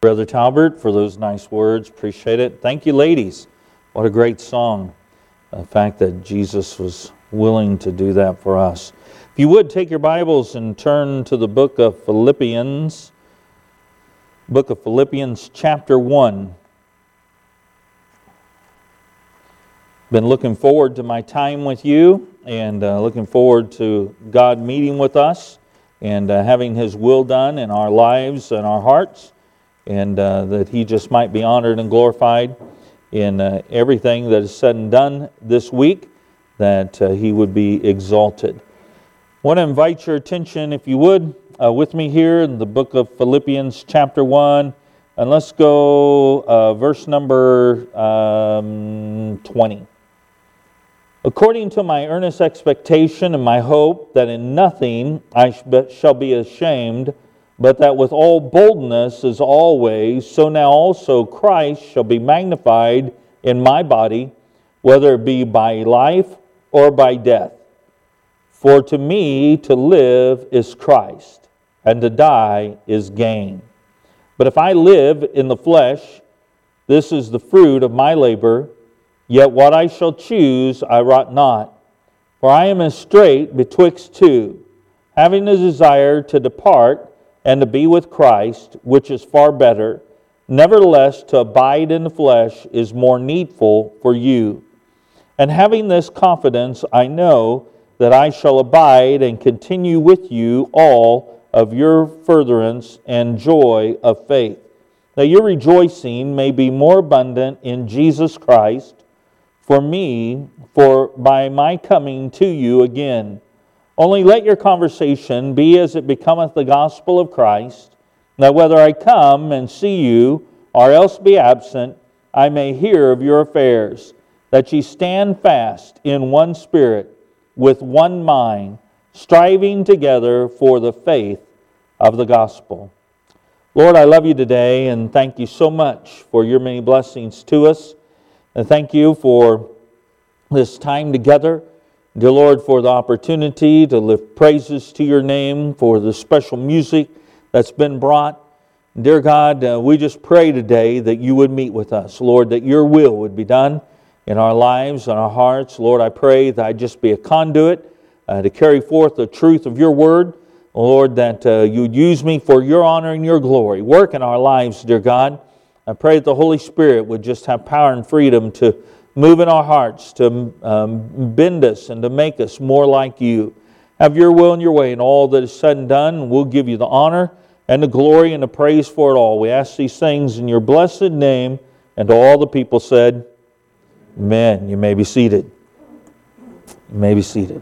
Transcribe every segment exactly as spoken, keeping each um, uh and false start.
Brother Talbert, for those nice words. Appreciate it. Thank you, ladies. What a great song. The fact that Jesus was willing to do that for us. If you would, take your Bibles and turn to the book of Philippians. Book of Philippians, chapter one. Been looking forward to my time with you and uh, looking forward to God meeting with us and uh, having His will done in our lives and our hearts, and uh, that He just might be honored and glorified in uh, everything that is said and done this week, that uh, He would be exalted. I want to invite your attention, if you would, uh, with me here in the book of Philippians chapter one, and let's go uh, verse number um, twenty. According to my earnest expectation and my hope that in nothing I shall be ashamed, but that with all boldness as always, so now also Christ shall be magnified in my body, whether it be by life or by death. For to me to live is Christ, and to die is gain. But if I live in the flesh, this is the fruit of my labor, yet what I shall choose I wot not. For I am in strait betwixt two, having a desire to depart and to be with Christ, which is far better. Nevertheless, to abide in the flesh is more needful for you. And having this confidence, I know that I shall abide and continue with you all of your furtherance and joy of faith, that your rejoicing may be more abundant in Jesus Christ for me, for by my coming to you again. Only let your conversation be as it becometh the gospel of Christ, that whether I come and see you, or else be absent, I may hear of your affairs, that ye stand fast in one spirit, with one mind, striving together for the faith of the gospel. Lord, I love you today, and thank you so much for your many blessings to us. And thank you for this time together. Dear Lord, for the opportunity to lift praises to your name, for the special music that's been brought. Dear God, uh, we just pray today that you would meet with us. Lord, that your will would be done in our lives and our hearts. Lord, I pray that I just be a conduit uh, to carry forth the truth of your word. Lord, that uh, you would use me for your honor and your glory. Work in our lives, dear God. I pray that the Holy Spirit would just have power and freedom to move in our hearts, to um, bend us and to make us more like you. Have your will and your way in all that is said and done, and we'll give you the honor and the glory and the praise for it all. We ask these things in your blessed name, and to all the people said, Amen. You may be seated. You may be seated.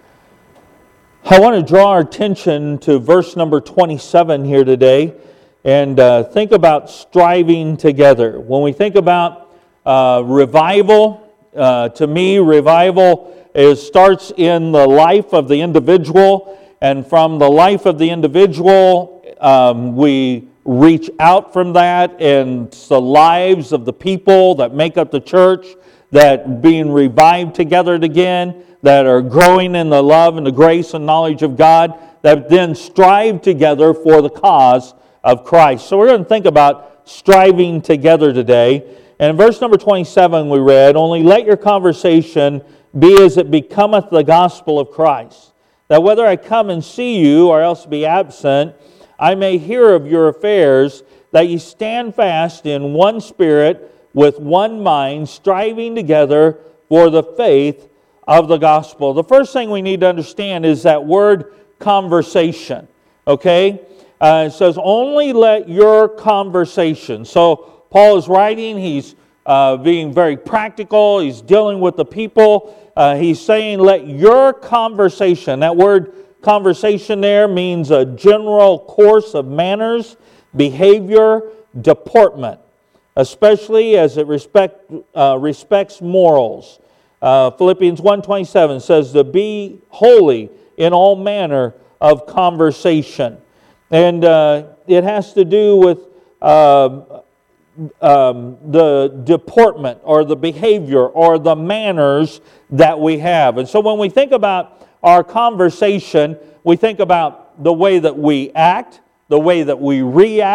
I want to draw our attention to verse number twenty-seven here today. And uh, think about striving together. When we think about uh, revival, uh, to me, revival is, starts in the life of the individual. And from the life of the individual, um, we reach out from that. And it's the lives of the people that make up the church that being revived together again, that are growing in the love and the grace and knowledge of God, that then strive together for the cause of Christ. So we're going to think about striving together today. And in verse number twenty-seven we read, only let your conversation be as it becometh the gospel of Christ, that whether I come and see you or else be absent, I may hear of your affairs, that ye stand fast in one spirit, with one mind, striving together for the faith of the gospel. The first thing we need to understand is that word conversation. Okay? Uh, it says, only let your conversation. So Paul is writing, he's uh, being very practical, he's dealing with the people. Uh, he's saying, let your conversation, that word conversation there means a general course of manners, behavior, deportment, especially as it respect, uh, respects morals. Uh, Philippians one twenty-seven says to be holy in all manner of conversation. And uh, it has to do with uh, um, the deportment or the behavior or the manners that we have. And so when we think about our conversation, we think about the way that we act, the way that we react,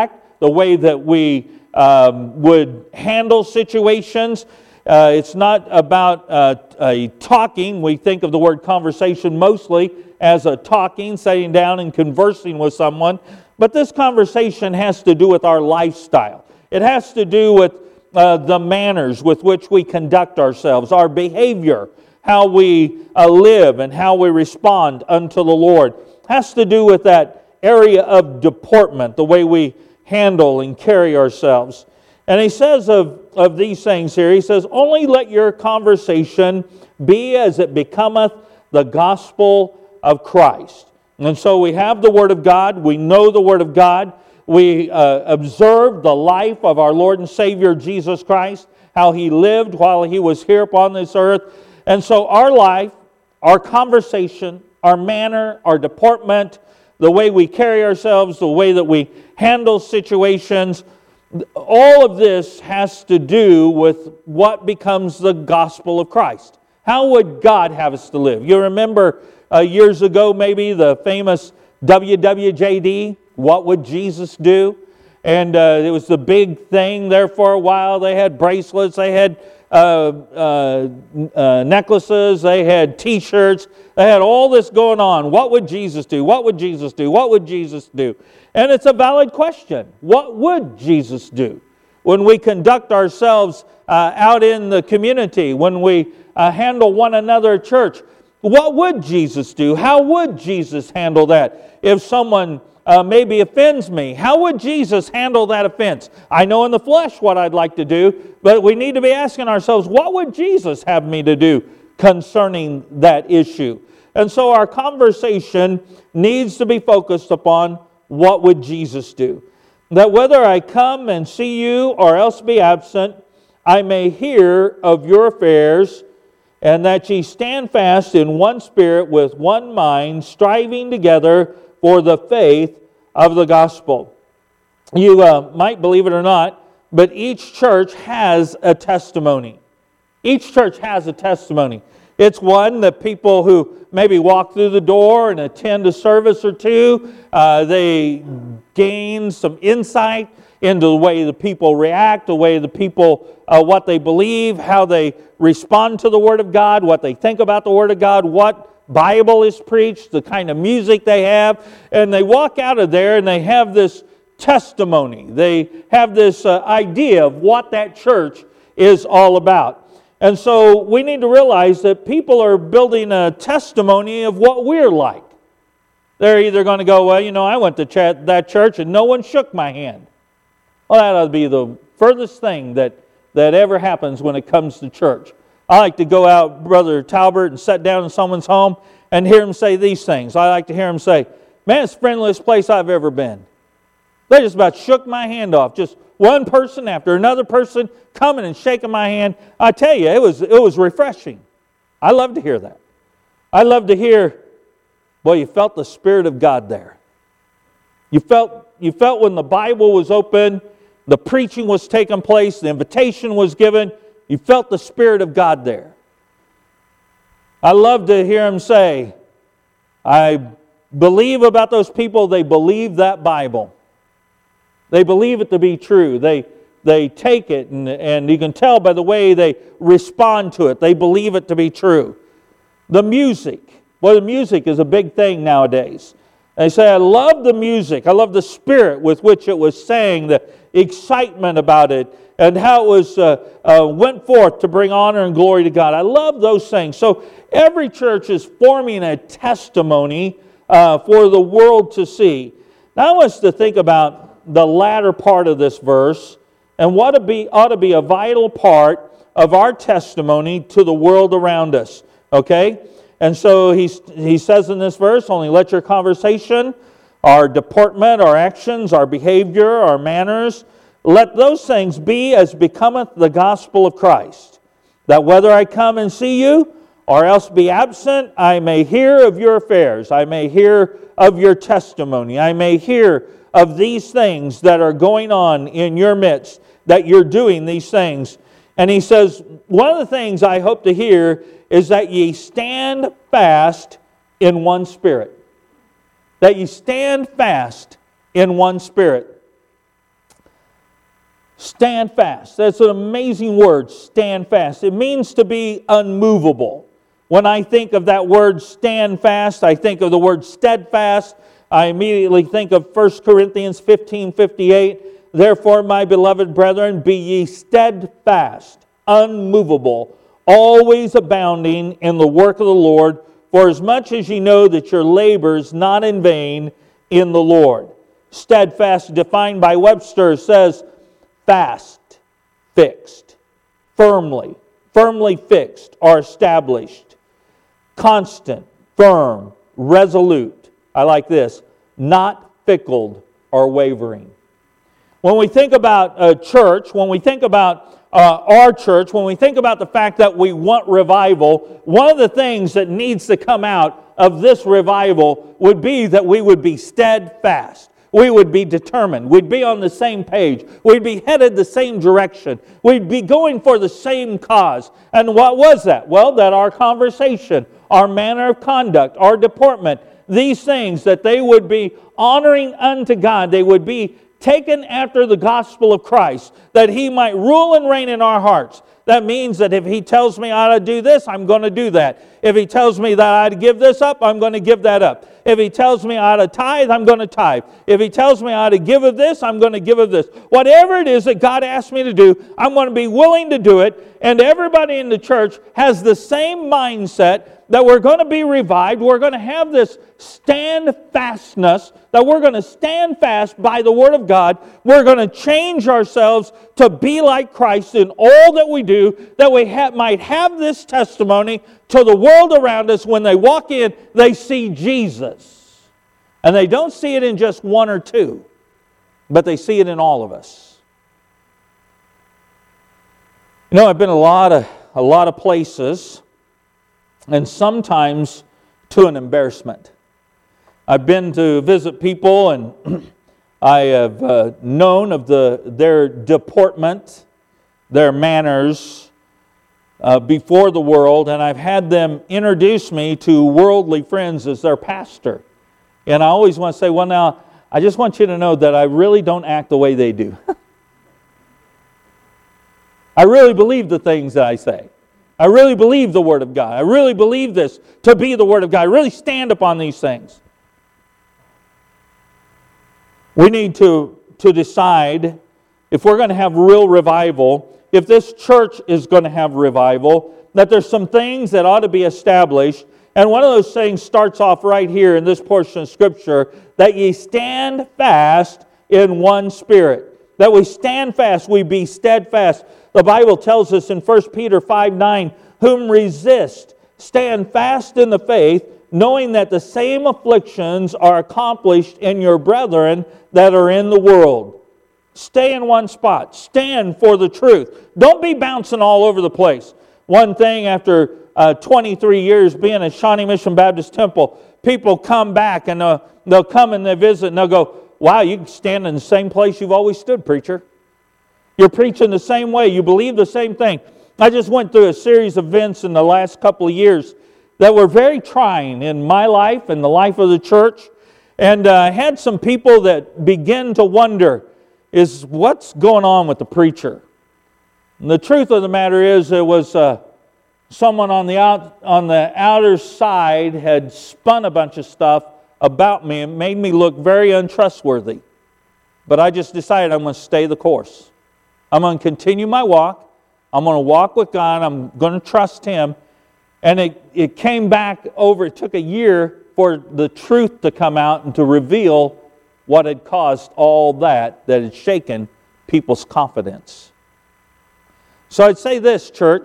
the way that we um, would handle situations. Uh, it's not about uh, a talking. We think of the word conversation mostly as a talking, sitting down and conversing with someone. But this conversation has to do with our lifestyle. It has to do with uh, the manners with which we conduct ourselves, our behavior, how we uh, live and how we respond unto the Lord. It has to do with that area of deportment, the way we handle and carry ourselves. And he says of, of these things here, he says, only let your conversation be as it becometh the gospel of Christ. And so we have the Word of God. We know the Word of God. We uh, observe the life of our Lord and Savior Jesus Christ, how He lived while He was here upon this earth. And so our life, our conversation, our manner, our deportment, the way we carry ourselves, the way that we handle situations, all of this has to do with what becomes the gospel of Christ. How would God have us to live? You remember uh, years ago maybe the famous W W J D, What Would Jesus Do? And uh, it was the big thing there for a while. They had bracelets, they had uh, uh, uh, necklaces, they had T-shirts, they had all this going on. What would Jesus do? What would Jesus do? What would Jesus do? And it's a valid question. What would Jesus do when we conduct ourselves uh, out in the community, when we uh, handle one another at church? What would Jesus do? How would Jesus handle that? If someone uh, maybe offends me, how would Jesus handle that offense? I know in the flesh what I'd like to do, but we need to be asking ourselves, what would Jesus have me to do concerning that issue? And so our conversation needs to be focused upon what would Jesus do? That whether I come and see you or else be absent, I may hear of your affairs, and that ye stand fast in one spirit with one mind, striving together for the faith of the gospel. You uh, might believe it or not, but each church has a testimony. Each church has a testimony. It's one that people who maybe walk through the door and attend a service or two, uh, they gain some insight into the way the people react, the way the people, uh, what they believe, how they respond to the Word of God, what they think about the Word of God, what Bible is preached, the kind of music they have. And they walk out of there and they have this testimony. They have this uh, idea of what that church is all about. And so we need to realize that people are building a testimony of what we're like. They're either going to go, well, you know, I went to ch- that church and no one shook my hand. Well, that ought to be the furthest thing that, that ever happens when it comes to church. I like to go out, Brother Talbert, and sit down in someone's home and hear him say these things. I like to hear him say, man, it's the friendliest place I've ever been. They just about shook my hand off. Just one person after another person coming and shaking my hand. I tell you, it was, it was refreshing. I love to hear that. I love to hear, boy, you felt the Spirit of God there. You felt, you felt when the Bible was open, the preaching was taking place, the invitation was given, you felt the Spirit of God there. I love to hear him say, I believe about those people, they believe that Bible. They believe it to be true. They, they take it, and, and you can tell by the way they respond to it. They believe it to be true. The music. Well, the music is a big thing nowadays. They say, I love the music. I love the spirit with which it was sang, the excitement about it, and how it was uh, uh, went forth to bring honor and glory to God. I love those things. So every church is forming a testimony uh, for the world to see. Now I want us to think about the latter part of this verse and what it be, ought to be a vital part of our testimony to the world around us. Okay? And so he, he says in this verse, only let your conversation, our deportment, our actions, our behavior, our manners, let those things be as becometh the gospel of Christ. That whether I come and see you, or else be absent, I may hear of your affairs. I may hear of your testimony. I may hear of these things that are going on in your midst, that you're doing these things. And he says, one of the things I hope to hear is that ye stand fast in one spirit. That ye stand fast in one spirit. Stand fast. That's an amazing word, stand fast. It means to be unmovable. When I think of that word stand fast, I think of the word steadfast. I immediately think of First Corinthians fifteen fifty-eight. Therefore, my beloved brethren, be ye steadfast, unmovable, always abounding in the work of the Lord, for as much as ye know that your labor is not in vain in the Lord. Steadfast, defined by Webster, says fast, fixed, firmly, firmly fixed or established, constant, firm, resolute. I like this, not fickle or wavering. When we think about a church, when we think about uh, our church, when we think about the fact that we want revival, one of the things that needs to come out of this revival would be that we would be steadfast. We would be determined. We'd be on the same page. We'd be headed the same direction. We'd be going for the same cause. And what was that? Well, that our conversation, our manner of conduct, our deportment, these things, that they would be honoring unto God. They would be taken after the gospel of Christ, that He might rule and reign in our hearts. That means that if He tells me I ought to do this, I'm going to do that. If He tells me that I ought to give this up, I'm going to give that up. If He tells me I ought to tithe, I'm going to tithe. If He tells me I ought to give of this, I'm going to give of this. Whatever it is that God asks me to do, I'm going to be willing to do it. And everybody in the church has the same mindset that we're going to be revived. We're going to have this stand fastness, that we're going to stand fast by the Word of God. We're going to change ourselves to be like Christ in all that we do, that we ha- might have this testimony to the world around us. When they walk in, they see Jesus. And they don't see it in just one or two, but they see it in all of us. You know, I've been a lot of a lot of places, and sometimes to an embarrassment. I've been to visit people, and I have uh, known of the their deportment, their manners uh, before the world, and I've had them introduce me to worldly friends as their pastor. And I always want to say, well, now, I just want you to know that I really don't act the way they do. I really believe the things that I say. I really believe the Word of God. I really believe this to be the Word of God. I really stand upon these things. We need to, to decide if we're going to have real revival, if this church is going to have revival, that there's some things that ought to be established. And one of those things starts off right here in this portion of Scripture, that ye stand fast in one spirit. That we stand fast, we be steadfast. The Bible tells us in First Peter five nine, whom resist, stand fast in the faith, knowing that the same afflictions are accomplished in your brethren that are in the world. Stay in one spot. Stand for the truth. Don't be bouncing all over the place. One thing, after uh, twenty-three years being at Shawnee Mission Baptist Temple, people come back and uh, they'll come and they visit and they'll go, wow, you can stand in the same place you've always stood, preacher. You're preaching the same way. You believe the same thing. I just went through a series of events in the last couple of years that were very trying in my life and the life of the church. And uh, I had some people that begin to wonder, is what's going on with the preacher? And the truth of the matter is, there was uh, someone on the out on the outer side had spun a bunch of stuff about me and made me look very untrustworthy. But I just decided I'm going to stay the course. I'm going to continue my walk. I'm going to walk with God. I'm going to trust Him. And it, it came back over, it took a year for the truth to come out and to reveal what had caused all that, that had shaken people's confidence. So I'd say this, church,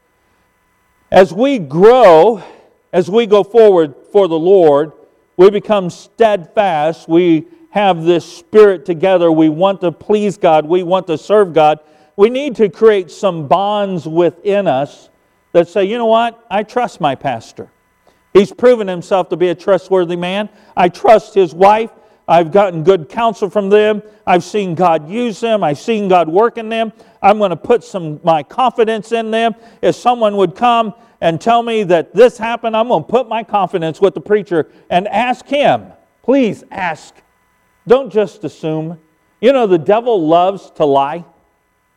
as we grow, as we go forward for the Lord, we become steadfast. We have this spirit together. We want to please God. We want to serve God. We need to create some bonds within us that say, you know what? I trust my pastor. He's proven himself to be a trustworthy man. I trust his wife. I've gotten good counsel from them. I've seen God use them. I've seen God work in them. I'm going to put some my confidence in them. If someone would come and tell me that this happened, I'm going to put my confidence with the preacher and ask him. Please ask. Don't just assume. You know, the devil loves to lie.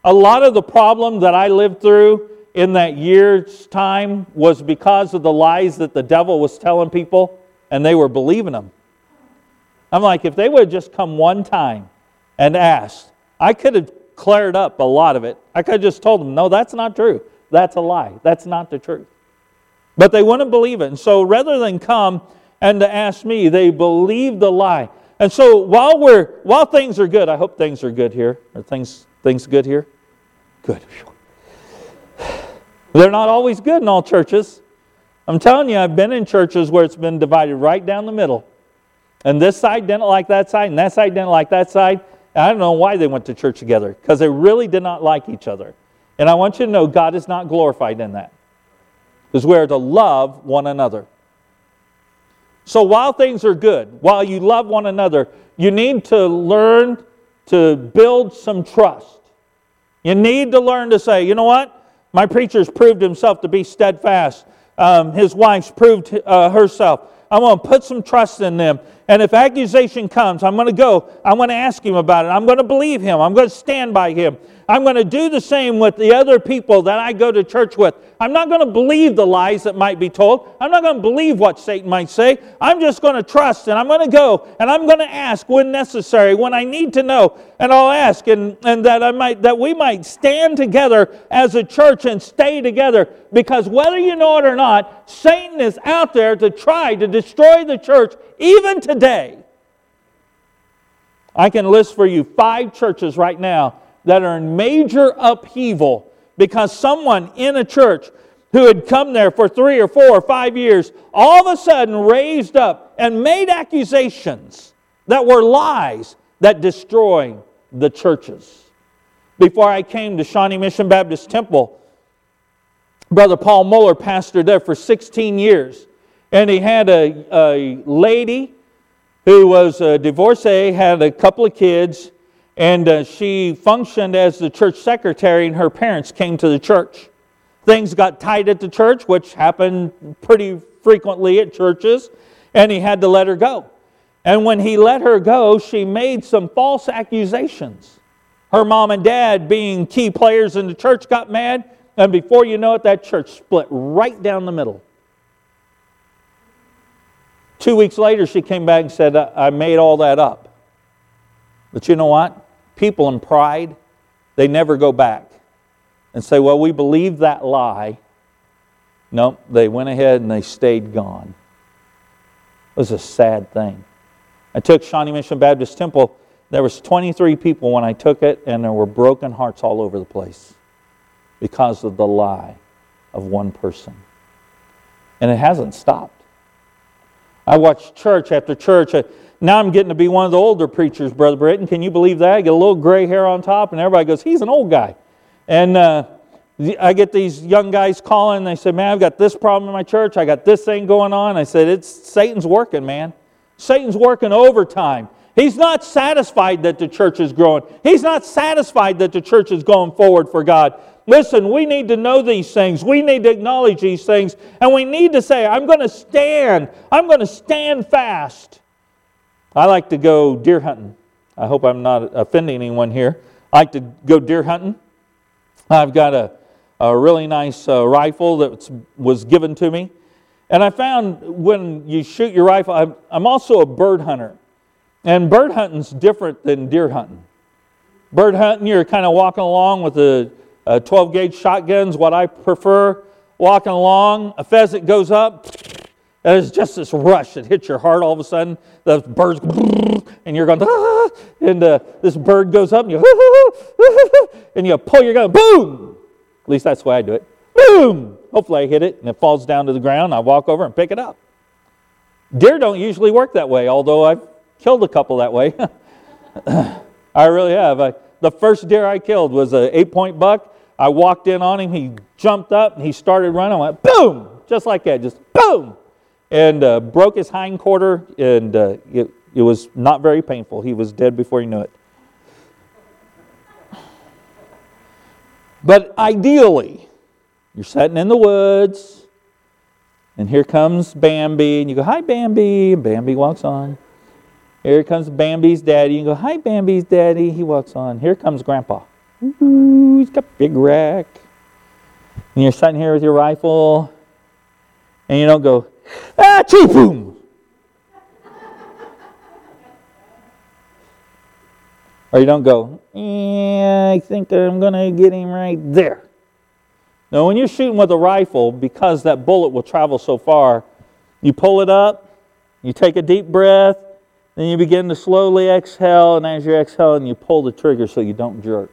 A lot of the problem that I lived through in that year's time was because of the lies that the devil was telling people, and they were believing them. I'm like, if they would have just come one time and asked, I could have cleared up a lot of it. I could have just told them, no, that's not true. That's a lie. That's not the truth. But they wouldn't believe it. And so rather than come and to ask me, they believed the lie. And so while we're while things are good, I hope things are good here. Are things things good here? Good. They're not always good in all churches. I'm telling you, I've been in churches where it's been divided right down the middle. And this side didn't like that side, and that side didn't like that side. And I don't know why they went to church together, because they really did not like each other. And I want you to know God is not glorified in that. Because we are to love one another. So while things are good, while you love one another, you need to learn to build some trust. You need to learn to say, you know what? My preacher's proved himself to be steadfast. Um, his wife's proved uh, herself. I'm going to put some trust in them. And if accusation comes, I'm going to go. I'm going to ask him about it. I'm going to believe him. I'm going to stand by him. I'm going to do the same with the other people that I go to church with. I'm not going to believe the lies that might be told. I'm not going to believe what Satan might say. I'm just going to trust, and I'm going to go, and I'm going to ask when necessary, when I need to know, and I'll ask, and, and that I might that we might stand together as a church and stay together, because whether you know it or not, Satan is out there to try to destroy the church even today. I can list for you five churches right now that are in major upheaval because someone in a church who had come there for three or four or five years all of a sudden raised up and made accusations that were lies that destroy the churches. Before I came to Shawnee Mission Baptist Temple, Brother Paul Muller pastored there for sixteen years. And he had a, a lady who was a divorcee, had a couple of kids, and uh, she functioned as the church secretary, and her parents came to the church. Things got tight at the church, which happened pretty frequently at churches, and he had to let her go. And when he let her go, she made some false accusations. Her mom and dad, being key players in the church, got mad, and before you know it, that church split right down the middle. Two weeks later, she came back and said, I made all that up. But you know what? People in pride, they never go back and say, well, we believe that lie. No, they went ahead and they stayed gone. It was a sad thing. I took Shawnee Mission Baptist Temple. There was twenty-three people when I took it, and there were broken hearts all over the place because of the lie of one person. And it hasn't stopped. I watched church after church. Now I'm getting to be one of the older preachers, Brother Britton. Can you believe that? I get a little gray hair on top, and everybody goes, he's an old guy. And uh, I get these young guys calling, and they say, man, I've got this problem in my church. I got this thing going on. I said, it's Satan's working, man. Satan's working overtime. He's not satisfied that the church is growing. He's not satisfied that the church is going forward for God. Listen, we need to know these things. We need to acknowledge these things. And we need to say, I'm going to stand. I'm going to stand fast. I like to go deer hunting. I hope I'm not offending anyone here. I like to go deer hunting. I've got a, a really nice uh, rifle that was given to me. And I found when you shoot your rifle, I'm, I'm also a bird hunter. And bird hunting's different than deer hunting. Bird hunting, you're kind of walking along with a Uh, twelve gauge shotgun's what I prefer. Walking along, a pheasant goes up, and it's just this rush that hits your heart all of a sudden. The birds go, and you're going, ah, and uh, this bird goes up, and you, and you pull your gun, boom! At least that's the way I do it. Boom! Hopefully I hit it, and it falls down to the ground. I walk over and pick it up. Deer don't usually work that way, although I've killed a couple that way. I really have. I, the first deer I killed was an eight-point buck. I walked in on him, he jumped up, and he started running. I went, boom! Just like that, just boom! And uh, broke his hind quarter, and uh, it, it was not very painful. He was dead before he knew it. But ideally, you're sitting in the woods, and here comes Bambi, and you go, hi, Bambi, and Bambi walks on. Here comes Bambi's daddy, and you go, hi, Bambi's daddy, he walks on. Here comes Grandpa. Ooh, he's got a big rack. And you're sitting here with your rifle, and you don't go, ah, choo boom. Or you don't go, yeah, I think I'm going to get him right there. Now, when you're shooting with a rifle, because that bullet will travel so far, you pull it up, you take a deep breath, then you begin to slowly exhale, and as you're exhaling, you pull the trigger so you don't jerk.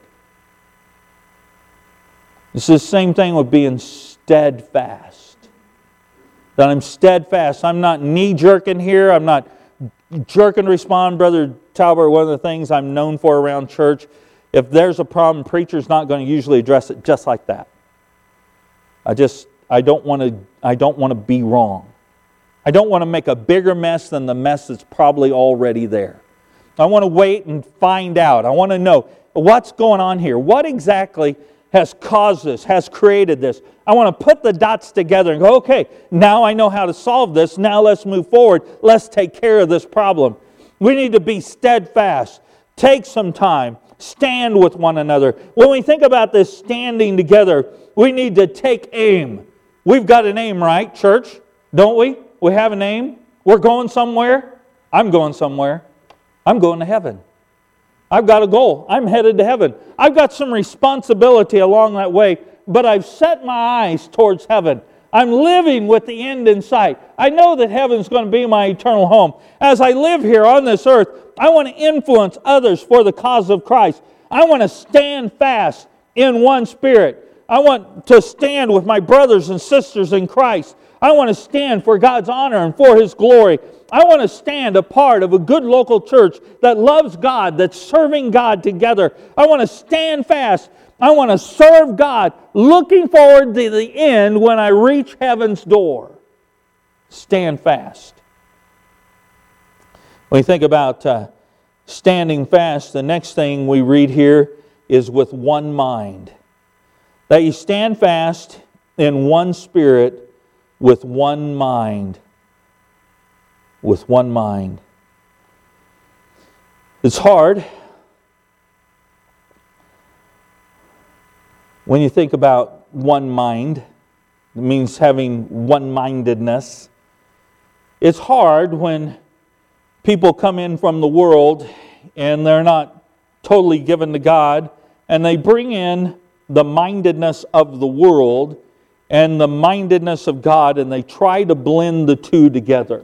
It's the same thing with being steadfast. That I'm steadfast. I'm not knee-jerking here. I'm not jerking to respond. Brother Talbert, one of the things I'm known for around church, if there's a problem, preacher's not going to usually address it just like that. I just, I don't want to, I don't want to be wrong. I don't want to make a bigger mess than the mess that's probably already there. I want to wait and find out. I want to know what's going on here. What exactly has caused this, has created this? I want to put the dots together and go, okay, now I know how to solve this. Now let's move forward. Let's take care of this problem. We need to be steadfast. Take some time. Stand with one another. When we think about this standing together, we need to take aim. We've got an aim, right, church? Don't we? We have an aim. We're going somewhere. I'm going somewhere. I'm going to heaven. I've got a goal. I'm headed to heaven. I've got some responsibility along that way, but I've set my eyes towards heaven. I'm living with the end in sight. I know that heaven's going to be my eternal home. As I live here on this earth, I want to influence others for the cause of Christ. I want to stand fast in one spirit. I want to stand with my brothers and sisters in Christ. I want to stand for God's honor and for His glory. I want to stand a part of a good local church that loves God, that's serving God together. I want to stand fast. I want to serve God, looking forward to the end when I reach heaven's door. Stand fast. When you think about uh, standing fast, the next thing we read here is with one mind. That you stand fast in one spirit with one mind. With one mind. It's hard when you think about one mind. It means having one-mindedness. It's hard when people come in from the world and they're not totally given to God, and they bring in the mindedness of the world and the mindedness of God, and they try to blend the two together.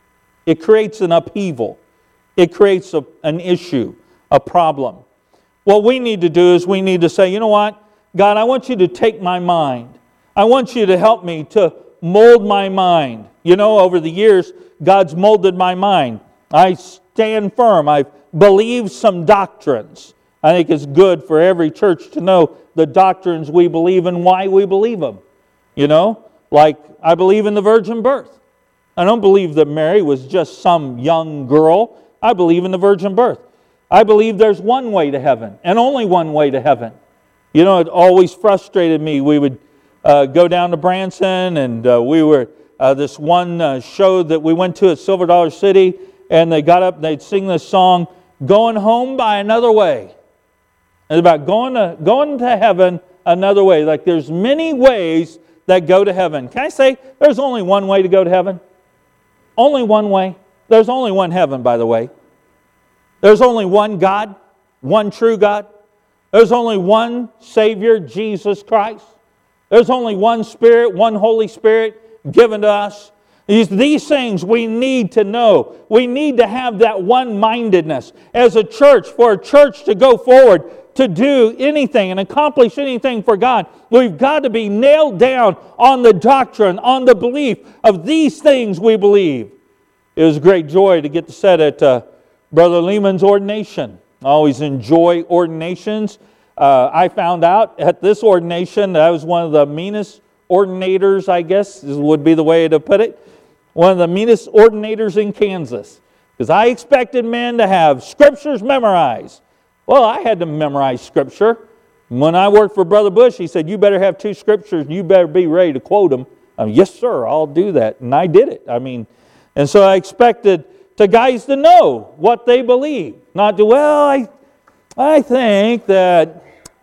It creates an upheaval. It creates a, an issue, a problem. What we need to do is we need to say, you know what? God, I want you to take my mind. I want you to help me to mold my mind. You know, over the years, God's molded my mind. I stand firm. I've believed some doctrines. I think it's good for every church to know the doctrines we believe and why we believe them. You know, like I believe in the virgin birth. I don't believe that Mary was just some young girl. I believe in the virgin birth. I believe there's one way to heaven and only one way to heaven. You know, it always frustrated me. We would uh, go down to Branson, and uh, we were, uh, this one uh, show that we went to at Silver Dollar City, and they got up and they'd sing this song, Going Home by Another Way. It's about going to, going to heaven another way. Like there's many ways that go to heaven. Can I say there's only one way to go to heaven? Only one way. There's only one heaven, by the way. There's only one God, one true God. There's only one Savior, Jesus Christ. There's only one Spirit, one Holy Spirit given to us. These, these things we need to know. We need to have that one-mindedness as a church, for a church to go forward, to do anything and accomplish anything for God. We've got to be nailed down on the doctrine, on the belief of these things we believe. It was a great joy to get to sit at uh, Brother Lehman's ordination. I always enjoy ordinations. Uh, I found out at this ordination that I was one of the meanest ordinators, I guess would be the way to put it. One of the meanest ordinators in Kansas. Because I expected men to have scriptures memorized. Well, I had to memorize Scripture. When I worked for Brother Bush, he said, you better have two Scriptures and you better be ready to quote them. Um, yes, sir, I'll do that. And I did it. I mean, and so I expected the guys to know what they believe. Not to, well, I, I think that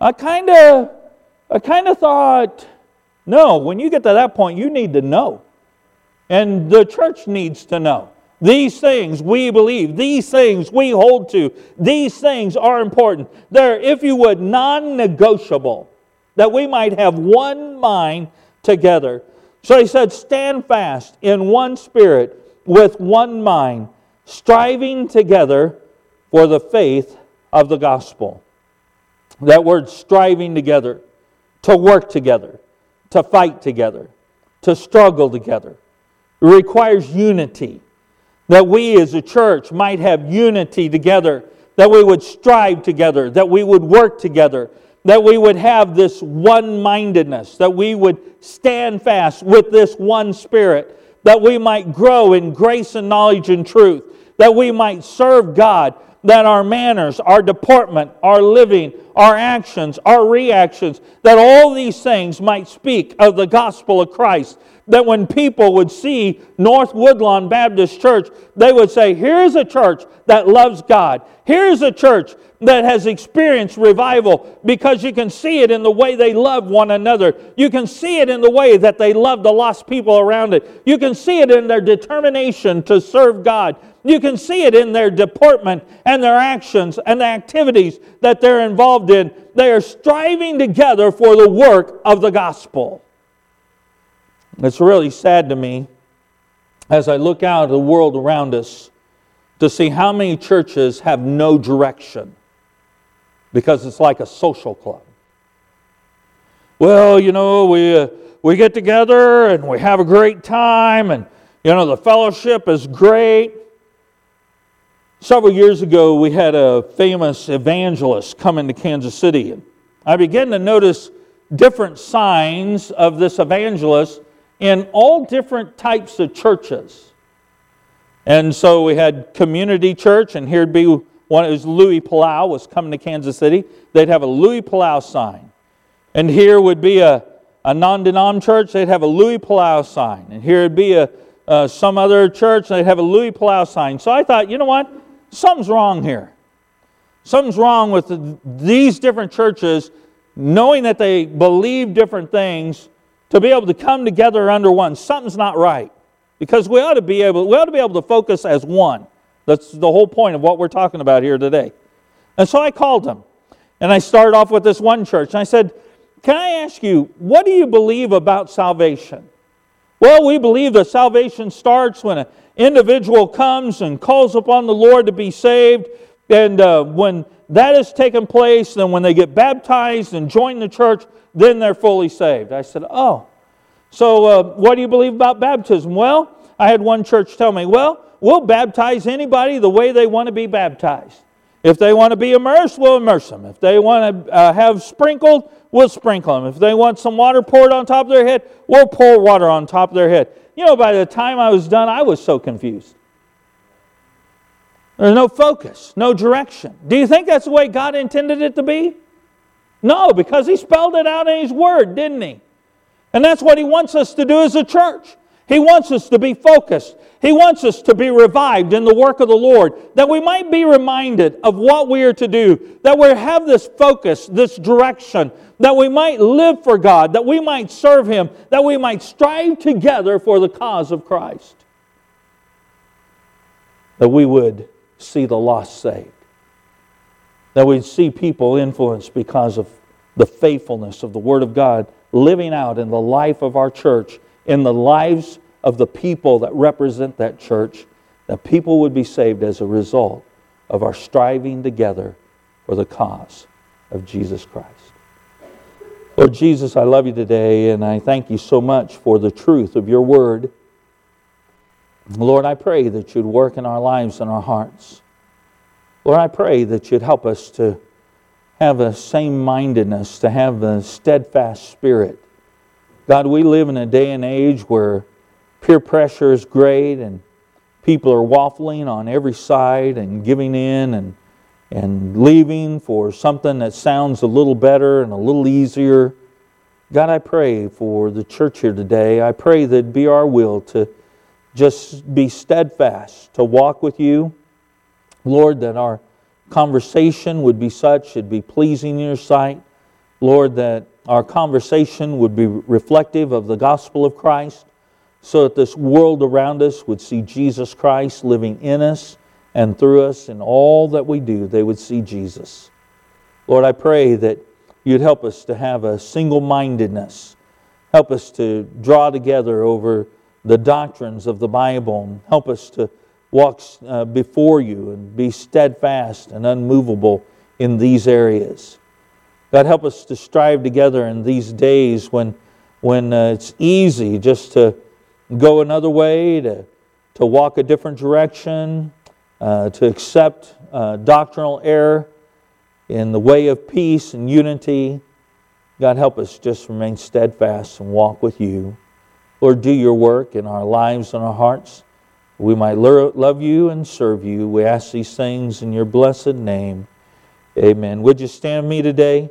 I kind of, I kind of thought, no, when you get to that point, you need to know. And the church needs to know. These things we believe. These things we hold to. These things are important. They're, if you would, non-negotiable. That we might have one mind together. So he said, stand fast in one spirit with one mind, striving together for the faith of the gospel. That word striving together, to work together, to fight together, to struggle together. It requires unity. That we as a church might have unity together, that we would strive together, that we would work together, that we would have this one-mindedness, that we would stand fast with this one spirit, that we might grow in grace and knowledge and truth, that we might serve God, that our manners, our deportment, our living, our actions, our reactions, that all these things might speak of the gospel of Christ. That when people would see North Woodlawn Baptist Church, they would say, here's a church that loves God. Here's a church that has experienced revival, because you can see it in the way they love one another. You can see it in the way that they love the lost people around it. You can see it in their determination to serve God. You can see it in their deportment and their actions and the activities that they're involved in. They are striving together for the work of the gospel. It's really sad to me as I look out at the world around us to see how many churches have no direction, because it's like a social club. Well, you know, we uh, we get together and we have a great time, and you know, the fellowship is great. Several years ago, we had a famous evangelist come into Kansas City, and I began to notice different signs of this evangelist in all different types of churches. And so we had community church, and here'd be one, it was Louis Palau was coming to Kansas City. They'd have a Louis Palau sign. And here would be a, a non-denom church, they'd have a Louis Palau sign. And here would be a uh, some other church, they'd have a Louis Palau sign. So I thought, you know what? Something's wrong here. Something's wrong with the, these different churches, knowing that they believe different things, to be able to come together under one. Something's not right. Because we ought to be able, we ought to be able to focus as one. That's the whole point of what we're talking about here today. And so I called them. And I started off with this one church. And I said, can I ask you, what do you believe about salvation? Well, we believe that salvation starts when an individual comes and calls upon the Lord to be saved. And uh, when that has taken place, then when they get baptized and join the church, then they're fully saved. I said, oh, so uh, what do you believe about baptism? Well, I had one church tell me, well, we'll baptize anybody the way they want to be baptized. If they want to be immersed, we'll immerse them. If they want to uh, have sprinkled, we'll sprinkle them. If they want some water poured on top of their head, we'll pour water on top of their head. You know, by the time I was done, I was so confused. There's no focus, no direction. Do you think that's the way God intended it to be? No, because He spelled it out in His Word, didn't He? And that's what He wants us to do as a church. He wants us to be focused. He wants us to be revived in the work of the Lord, that we might be reminded of what we are to do, that we have this focus, this direction, that we might live for God, that we might serve Him, that we might strive together for the cause of Christ. That we would see the lost saved. That we'd see people influenced because of the faithfulness of the Word of God living out in the life of our church, in the lives of the people that represent that church, that people would be saved as a result of our striving together for the cause of Jesus Christ. Lord Jesus, I love You today, and I thank You so much for the truth of Your Word. Lord, I pray that You'd work in our lives and our hearts. Lord, I pray that You'd help us to have a same-mindedness, to have a steadfast spirit. God, we live in a day and age where peer pressure is great and people are waffling on every side and giving in and, and leaving for something that sounds a little better and a little easier. God, I pray for the church here today. I pray that it be our will to just be steadfast, to walk with You. Lord, that our conversation would be such, it'd be pleasing in Your sight, Lord, that our conversation would be reflective of the gospel of Christ, so that this world around us would see Jesus Christ living in us and through us. In all that we do, they would see Jesus. Lord, I pray that You'd help us to have a single-mindedness. Help us to draw together over the doctrines of the Bible. Help us to walk uh, before You and be steadfast and unmovable in these areas. God, help us to strive together in these days when, when uh, it's easy just to go another way, to, to walk a different direction, uh, to accept uh, doctrinal error in the way of peace and unity. God, help us just remain steadfast and walk with You. Lord, do Your work in our lives and our hearts. We might love You and serve You. We ask these things in Your blessed name. Amen. Would you stand with me today?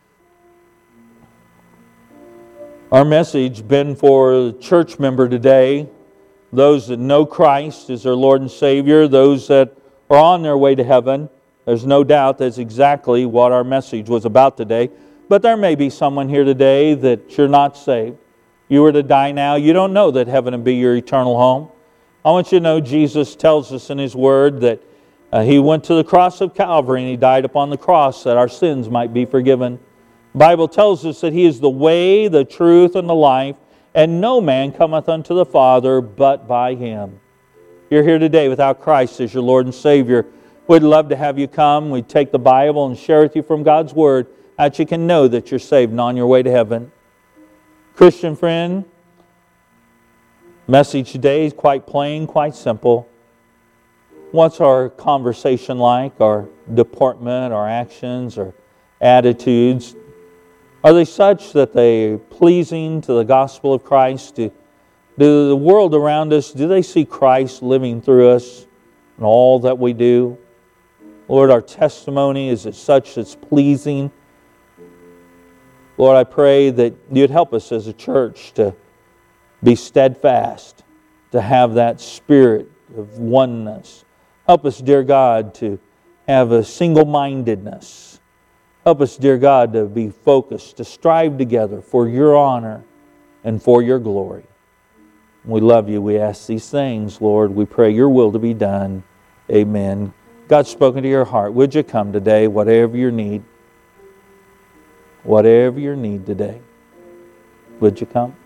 Our message been for the church member today, those that know Christ as their Lord and Savior, those that are on their way to heaven. There's no doubt that's exactly what our message was about today. But there may be someone here today that you're not saved. You were to die now, you don't know that heaven will be your eternal home. I want you to know Jesus tells us in His Word that uh, He went to the cross of Calvary and He died upon the cross that our sins might be forgiven. The Bible tells us that He is the way, the truth, and the life, and no man cometh unto the Father but by Him. You're here today without Christ as your Lord and Savior. We'd love to have you come. We'd take the Bible and share with you from God's Word that you can know that you're saved and on your way to heaven. Christian friend, message today is quite plain, quite simple. What's our conversation like? Our deportment, our actions, our attitudes? Are they such that they're pleasing to the gospel of Christ? Do, do the world around us, do they see Christ living through us in all that we do? Lord, our testimony, is it such that's pleasing? Lord, I pray that You'd help us as a church to be steadfast, to have that spirit of oneness. Help us, dear God, to have a single-mindedness. Help us, dear God, to be focused, to strive together for Your honor and for Your glory. We love You. We ask these things, Lord. We pray Your will to be done. Amen. God's spoken to your heart. Would you come today, whatever your need? Whatever your need today. Would you come?